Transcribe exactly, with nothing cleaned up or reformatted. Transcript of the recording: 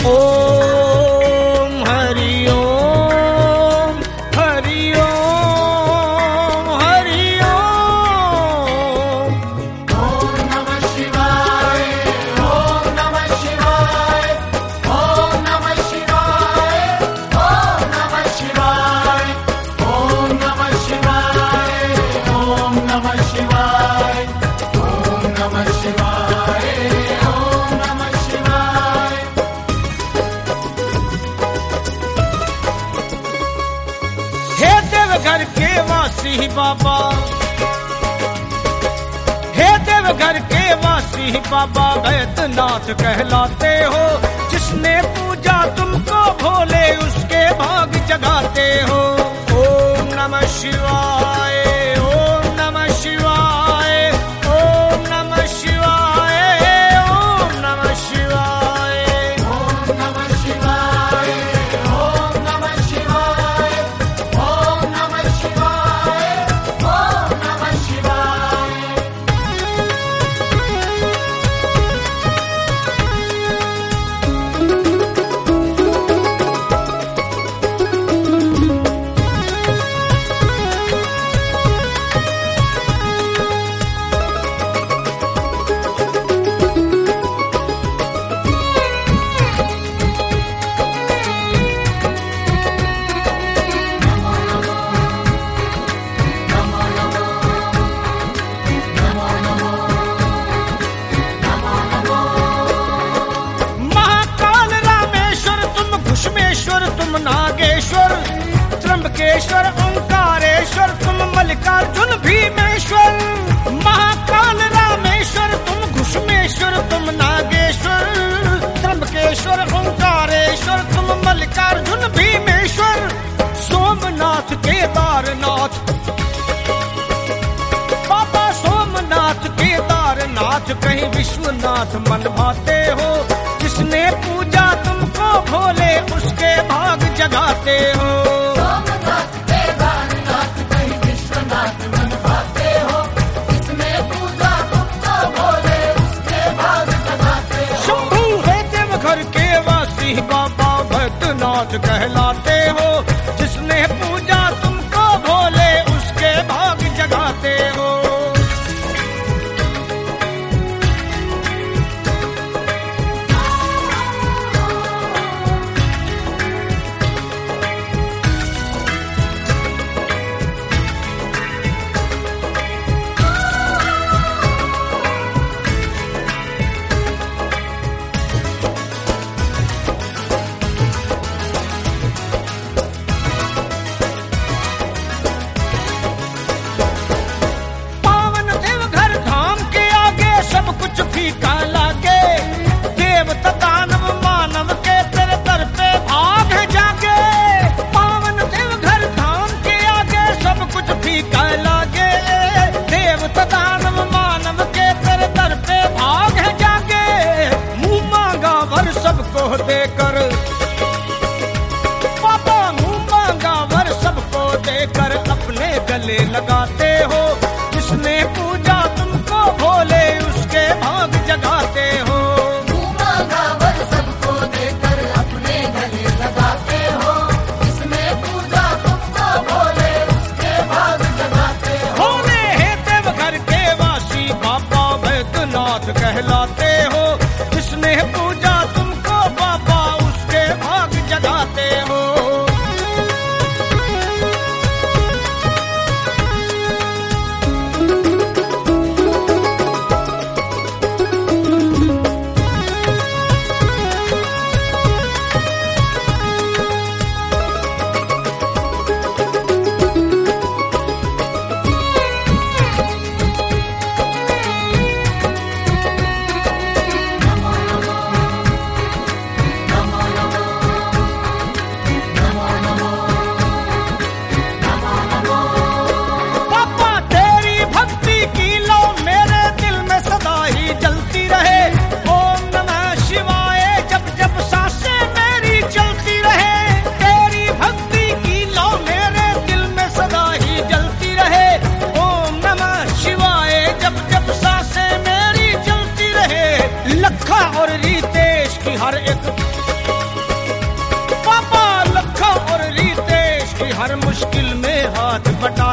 ओम हरि ओम हरि ओम हरि ओम। ओम नमः शिवाय ओम नमः शिवाय ओम नमः शिवाय ओम नमः शिवाय ओम नमः शिवाय ओम नमः शिवाय ओम नमः शिवाय ओम नमः शिवाय। हे देवघर के वासी बाबा, हे देवघर के वासी बाबा बैद्यनाथ कहलाते हो। जिसने पूजा तुमको भोले उसके भाग जगाते हो। ओम नमः शिवाय ओम नमः शिवाय ओम नमः शिवाय ओम नमः शिवाय। ओम नमः शिवाय ओम नमः शिवाय ओम नमः शिवाय ओम नमः शिवाय। महाकाल रामेश्वर तुम घुष्मेश्वर तुम नागेश्वर, त्र्यंबकेश्वर ओंकारेश्वर तुम मल्लिकार्जुन भीमेश्वर। महाकाल रामेश्वर तुम घुष्मेश्वर तुम नागेश्वर, त्र्यंबकेश्वर ओंकारेश्वर तुम मल्लिकार्जुन भीमेश्वर। सोमनाथ केदारनाथ बाबा सोमनाथ केदारनाथ कहीं विश्वनाथ मन भाते हो। जिसने पूजा तुमको भोले उसके भाग जगाते हो। सोमनाथ केदारनाथ कहीं विश्वनाथ मन भाते हो। जिसने पूजा तुमको भोले उसके भाग जगाते हो। शंभू है देवघर के वासी बाबा बैद्यनाथ कहलाते हो। जिसने पूजा तुमको भोले उसके भाग जगाते हो। पावन देवघर धाम के आगे सब कुछ फीका लागे। देवता दानव मानव के तेरे दर पे भाग जागे। पावन देवघर धाम के आगे सब कुछ फीका लागे। देवता दानव मानव के तेरे दर पे भाग जागे। मुंह मांगा वर सबको देकर पापा, मुंह मांगा वर सबको देकर अपने गले लगाते हो। जिसने पूजा तुमको भोले उसके भाग जगाते हो। मुंह मांगा वर सबको देकर अपने गले लगाते हो। जिसने पूजा तुमको भोले उसके भाग जगाते हो। भोले हे देवघर के वासी बाबा बैद्यनाथ कहलाते हो। जिसने पूजा तुमको बाबा उसके भाग जगाते हो। पापा तेरी भक्ति की लो मेरे दिल में सदा ही जलती रहे। ओम नमः शिवाय जब जब सांसें मेरी चलती रहे। तेरी भक्ति की लो मेरे दिल में सदा ही जलती रहे। ओम नमः शिवाय जब जब सांसें मेरी चलती रहे। लखा और रितेश की हर एक हर मुश्किल में हाथ बटा